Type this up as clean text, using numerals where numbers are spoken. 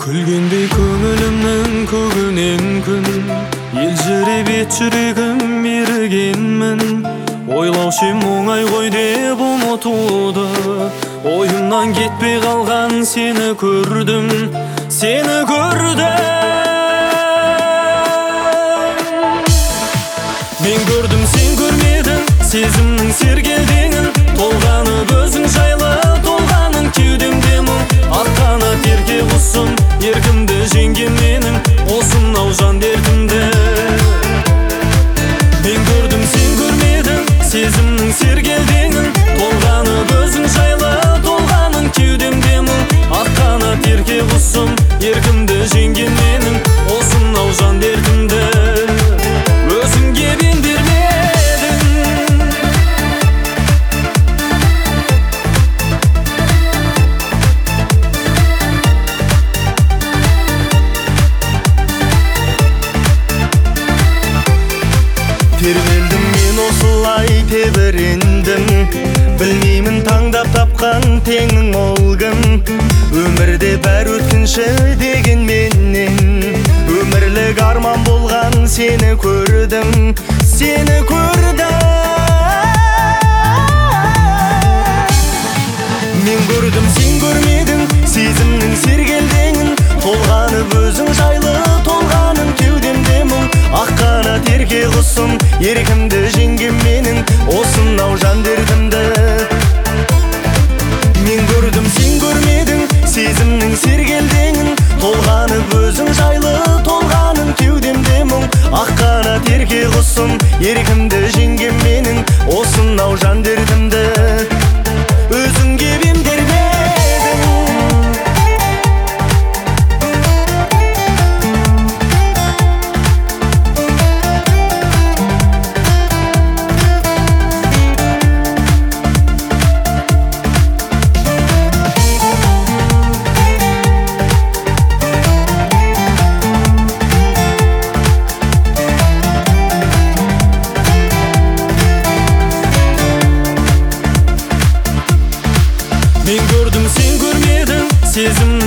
Күлгендей көңілімнің көгінен күн елжіреп ет жүрегім ерігенмін. Ойлаушы ем оңай ғой деп ұмытуды, ойымнан кетпей қалған сені көрдім, сені көрдім. Мен көрдім, сен көрмедің, сезімнің сергелдеңін, толғанып өзің жайлы толғаның кеудемде мұң. Ақ қанат ерке құсым, еркімді жеңген менің, осынау жан дертімді. Мен көрдім, сен көрмедің, сезімнің сергелдеңін, толғанып өзің жайлы толғаның кеудемде мұң. Ақ қанат ерке құсым, еркімді жеңген менің, осынау жан дертімді. Өзіңге бен бермедің. Тербелдім мен осылай тебірендім, білмеймін таңдап тапқан теңің ол кім. Өмірде бәрі өткінші деген менен, өмірлік арман болған сені көрдім, сені көрдім. Мен көрдім, сен көрмедің, сезімнің сергелдеңін, толғанып өзің жайлы толғаның кеудемде мұң. Ақ қанат ерке құсым, еркімді жеңген менің, осынау жан дертімді. Мен көрдім, сен көрмедің, сезімнің сергелдеңін, толғанып өзің жайлы толғаның кеудемде мұң. Ақ қанат ерке құсым, еркімді жеңген менің, осынау жан дертімді. Өзіңге бен бермедің. Мен көрдім, сен көрмедің, сезім